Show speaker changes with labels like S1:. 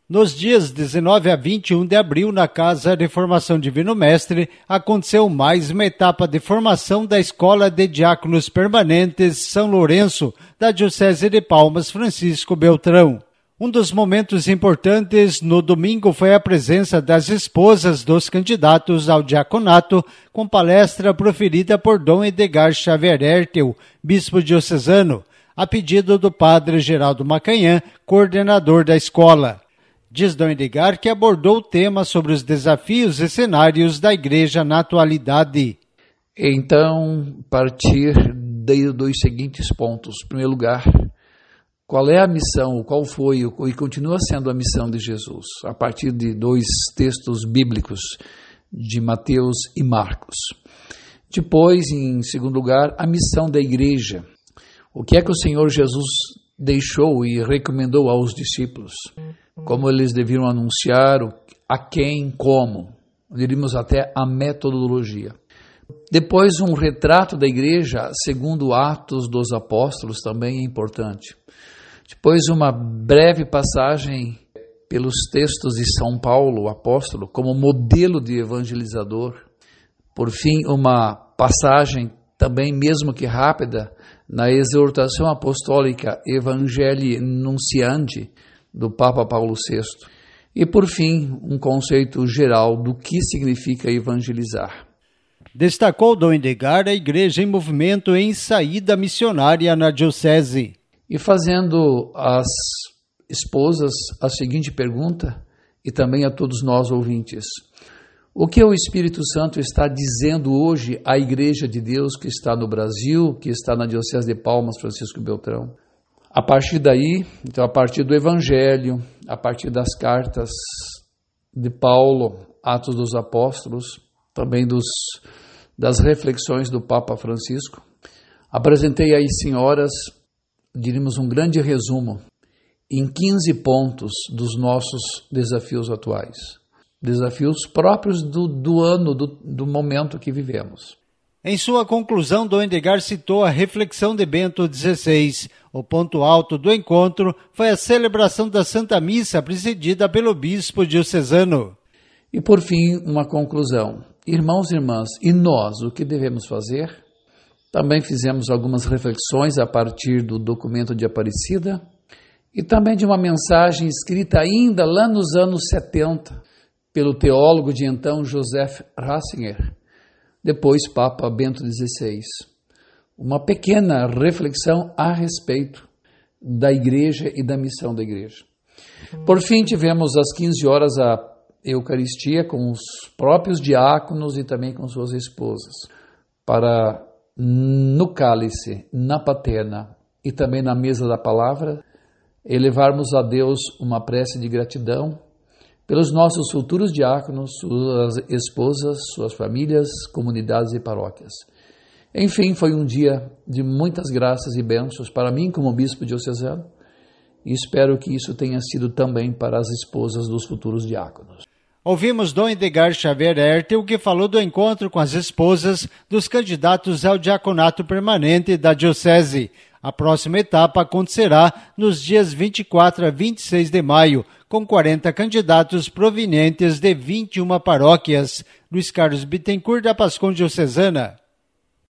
S1: Nos dias 19 a 21 de abril, na Casa de Formação Divino Mestre, aconteceu mais uma etapa de formação da Escola de Diáconos Permanentes São Lourenço, da Diocese de Palmas Francisco Beltrão. Um dos momentos importantes no domingo foi a presença das esposas dos candidatos ao diaconato, com palestra proferida por Dom Edgar Xavier Hertel, bispo diocesano, a pedido do padre Geraldo Macanhã, coordenador da escola. Diz Dom Edgar que abordou o tema sobre os desafios e cenários da Igreja na atualidade.
S2: Então, partir dos seguintes pontos. Em primeiro lugar, qual é a missão, qual foi e continua sendo a missão de Jesus, a partir de dois textos bíblicos, de Mateus e Marcos. Depois, em segundo lugar, a missão da Igreja. O que é que o Senhor Jesus deixou e recomendou aos discípulos? Como eles deviam anunciar, a quem, como. Diríamos até a metodologia. Depois, um retrato da igreja, segundo Atos dos Apóstolos, também é importante. Depois, uma breve passagem pelos textos de São Paulo, o apóstolo, como modelo de evangelizador. Por fim, uma passagem, também mesmo que rápida, na exortação apostólica Evangelii Nunciandi, do Papa Paulo VI. E, por fim, um conceito geral do que significa evangelizar.
S1: Destacou Dom Edgar a Igreja em movimento em saída missionária na Diocese.
S2: E fazendo às esposas a seguinte pergunta, e também a todos nós ouvintes: o que o Espírito Santo está dizendo hoje à Igreja de Deus que está no Brasil, que está na Diocese de Palmas Francisco Beltrão? A partir daí, então a partir do Evangelho, a partir das cartas de Paulo, Atos dos Apóstolos, também das reflexões do Papa Francisco, apresentei às senhoras, diríamos, um grande resumo em 15 pontos dos nossos desafios atuais. Desafios próprios do ano, do momento que vivemos.
S1: Em sua conclusão, Dom Edgar citou a reflexão de Bento XVI. O ponto alto do encontro foi a celebração da Santa Missa, presidida pelo bispo diocesano.
S2: E por fim, uma conclusão. Irmãos e irmãs, e nós, o que devemos fazer? Também fizemos algumas reflexões a partir do documento de Aparecida e também de uma mensagem escrita ainda lá nos anos 70 pelo teólogo de então Joseph Ratzinger, depois Papa Bento XVI. Uma pequena reflexão a respeito da Igreja e da missão da Igreja. Por fim, tivemos às 15 horas a Eucaristia com os próprios diáconos e também com suas esposas, para no cálice, na patena e também na mesa da palavra, elevarmos a Deus uma prece de gratidão pelos nossos futuros diáconos, suas esposas, suas famílias, comunidades e paróquias. Enfim, foi um dia de muitas graças e bênçãos para mim como bispo diocesano e espero que isso tenha sido também para as esposas dos futuros diáconos.
S1: Ouvimos Dom Edgar Xavier Hertel, que falou do encontro com as esposas dos candidatos ao diaconato permanente da Diocese. A próxima etapa acontecerá nos dias 24 a 26 de maio, com 40 candidatos provenientes de 21 paróquias. Luiz Carlos Bittencourt, da Pascom Diocesana.